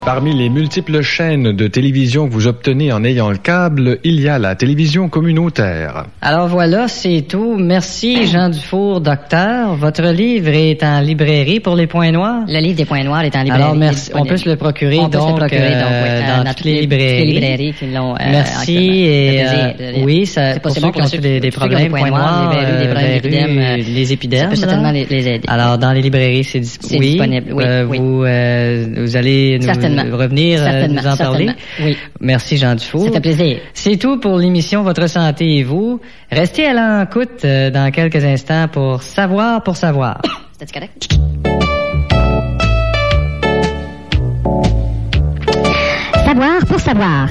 Parmi les multiples chaînes de télévision que vous obtenez en ayant le câble, il y a la télévision communautaire. Alors voilà, c'est tout. Merci Jean Dufour, docteur. Votre livre est en librairie pour les points noirs? Le livre des points noirs est en librairie. Alors merci, on peut se le procurer dans toutes les librairies qui l'ont. Merci et oui, ça pour ceux qui ont des problèmes, points noirs, les épidermes, ça peut certainement les aider. Alors dans les librairies, c'est disponible. Vous allez revenir nous en parler. Oui. Merci Jean Dufour. Ça fait plaisir. C'est tout pour l'émission Votre santé et vous. Restez à l'écoute dans quelques instants pour Savoir pour savoir. C'est correct? Savoir pour savoir.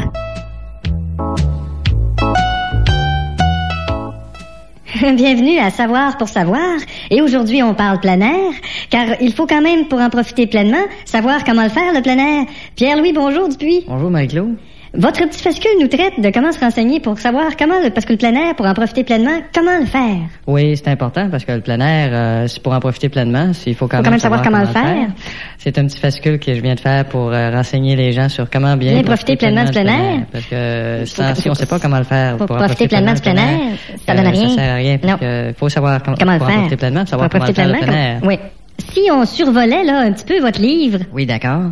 Bienvenue à Savoir pour savoir. Et aujourd'hui, on parle plein air, car il faut quand même, pour en profiter pleinement, savoir comment le faire, le plein air. Pierre-Louis, bonjour Dupuis. Bonjour Marie-Claude. Votre petit fascicule nous traite de comment se renseigner pour savoir comment, parce que le plein air, pour en profiter pleinement, comment le faire? Oui, c'est important parce que le plein air, c'est pour en profiter pleinement, il faut quand même savoir comment le faire. C'est un petit fascicule que je viens de faire pour renseigner les gens sur comment bien profiter pleinement du plein air. Parce que si on ne sait pas comment le faire pour profiter pleinement du plein air, ça donne rien. Ça sert à rien. Il faut savoir comment le faire. Profiter pleinement, savoir comment le faire le plein air. Oui. Si on survolait là un petit peu votre livre. Oui, d'accord.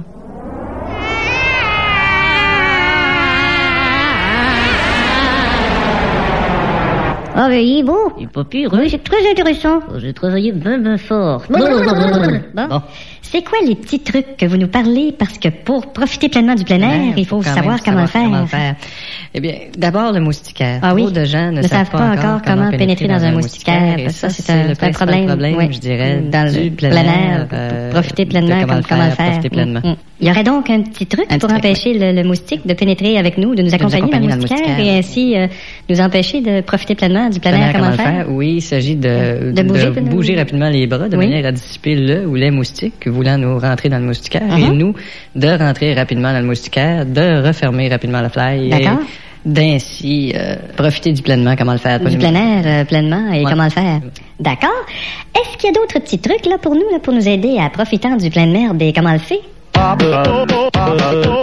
Ah, mais il est beau. Il est pas pire, oui, c'est très intéressant. J'ai travaillé bien fort. Bon. C'est quoi les petits trucs que vous nous parlez? Parce que pour profiter pleinement du plein air, il faut savoir comment le faire. Eh bien, d'abord, le moustiquaire. Ah oui. Beaucoup de gens ne savent pas encore comment pénétrer dans un moustiquaire. Et ça, c'est un problème, oui, je dirais, dans du plein air. Profiter pleinement, comment le faire. Il y aurait donc un petit truc pour empêcher le moustique de pénétrer avec nous, de nous accompagner dans le moustiquaire et ainsi nous empêcher de profiter pleinement du plein air. Comment le faire? Oui, il s'agit de bouger rapidement les bras de manière à dissiper le ou les moustiques voulant nous rentrer dans le moustiquaire et nous de rentrer rapidement dans le moustiquaire, de refermer rapidement la fly et d'ainsi profiter du pleinement, comment le faire. Du plein air pleinement et comment le faire. D'accord. Est-ce qu'il y a d'autres petits trucs là pour nous aider à profiter du plein air et comment le faire?